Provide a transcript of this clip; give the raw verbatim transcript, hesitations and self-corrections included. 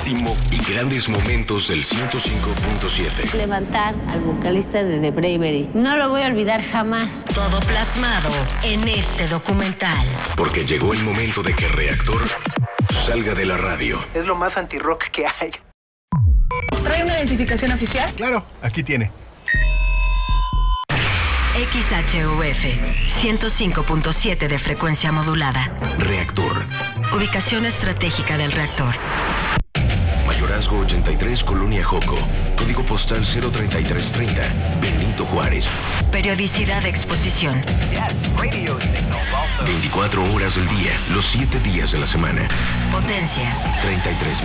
máximo y grandes momentos del ciento cinco punto siete. Levantar al vocalista de The Bravery. No lo voy a olvidar jamás. Todo plasmado en este documental. Porque llegó el momento de que Reactor salga de la radio. Es lo más anti-rock que hay. ¿Trae una identificación oficial? Claro, aquí tiene. X H U F ciento cinco punto siete de frecuencia modulada. Reactor. Ubicación estratégica del reactor. Mayorazgo ochenta y tres, Colonia Joco. Código postal cero treinta y tres treinta. Benito Juárez. Periodicidad de exposición. veinticuatro horas del día, los siete días de la semana. Potencia. treinta y tres